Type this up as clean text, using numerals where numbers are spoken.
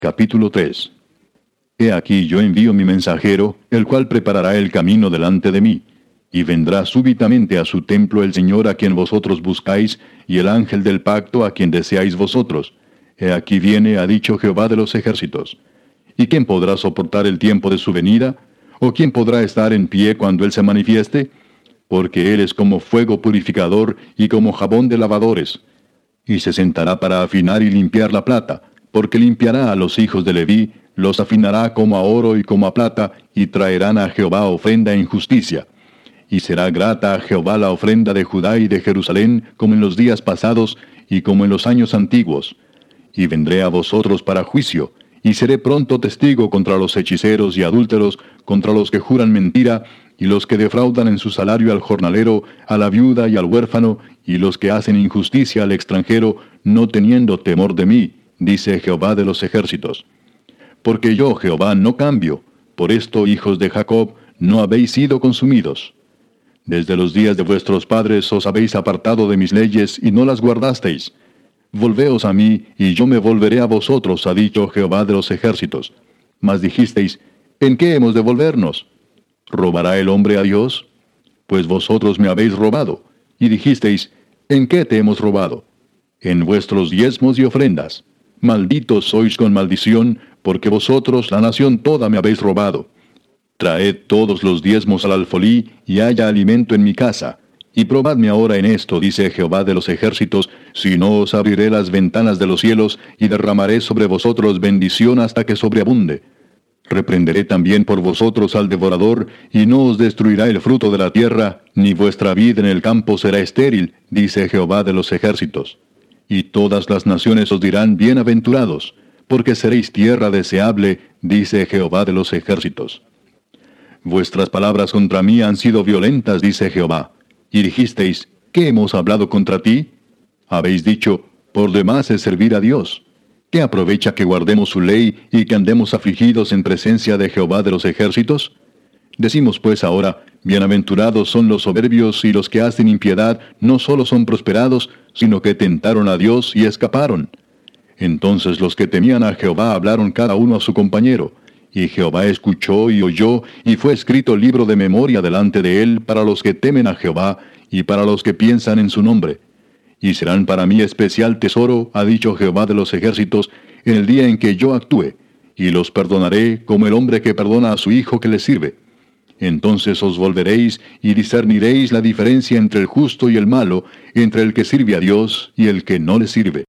Capítulo 3. He aquí yo envío mi mensajero, el cual preparará el camino delante de mí. Y vendrá súbitamente a su templo el Señor a quien vosotros buscáis, y el ángel del pacto a quien deseáis vosotros. He aquí viene, ha dicho Jehová de los ejércitos. ¿Y quién podrá soportar el tiempo de su venida? ¿O quién podrá estar en pie cuando Él se manifieste? Porque Él es como fuego purificador y como jabón de lavadores. Y se sentará para afinar y limpiar la plata, porque limpiará a los hijos de Leví, los afinará como a oro y como a plata, y traerán a Jehová ofrenda en justicia. Y será grata a Jehová la ofrenda de Judá y de Jerusalén, como en los días pasados y como en los años antiguos. Y vendré a vosotros para juicio, y seré pronto testigo contra los hechiceros y adúlteros, contra los que juran mentira, y los que defraudan en su salario al jornalero, a la viuda y al huérfano, y los que hacen injusticia al extranjero, no teniendo temor de mí, dice Jehová de los ejércitos. Porque yo, Jehová, no cambio. Por esto, hijos de Jacob, no habéis sido consumidos. Desde los días de vuestros padres os habéis apartado de mis leyes y no las guardasteis. Volveos a mí, y yo me volveré a vosotros, ha dicho Jehová de los ejércitos. Mas dijisteis, ¿en qué hemos de volvernos? ¿Robará el hombre a Dios? Pues vosotros me habéis robado. Y dijisteis, ¿en qué te hemos robado? En vuestros diezmos y ofrendas. Malditos sois con maldición, porque vosotros, la nación toda, me habéis robado. Traed todos los diezmos al alfolí, y haya alimento en mi casa. Y probadme ahora en esto, dice Jehová de los ejércitos, si no os abriré las ventanas de los cielos, y derramaré sobre vosotros bendición hasta que sobreabunde. Reprenderé también por vosotros al devorador, y no os destruirá el fruto de la tierra, ni vuestra vid en el campo será estéril, dice Jehová de los ejércitos. Y todas las naciones os dirán bienaventurados, porque seréis tierra deseable, dice Jehová de los ejércitos. Vuestras palabras contra mí han sido violentas, dice Jehová. Y dijisteis, ¿qué hemos hablado contra ti? Habéis dicho, por demás es servir a Dios. ¿Qué aprovecha que guardemos su ley y que andemos afligidos en presencia de Jehová de los ejércitos? Decimos pues ahora, bienaventurados son los soberbios y los que hacen impiedad no solo son prosperados, sino que tentaron a Dios y escaparon. Entonces los que temían a Jehová hablaron cada uno a su compañero. Y Jehová escuchó y oyó, y fue escrito libro de memoria delante de él para los que temen a Jehová, y para los que piensan en su nombre. Y serán para mí especial tesoro, ha dicho Jehová de los ejércitos, en el día en que yo actúe, y los perdonaré como el hombre que perdona a su hijo que le sirve. Entonces os volveréis y discerniréis la diferencia entre el justo y el malo, entre el que sirve a Dios y el que no le sirve.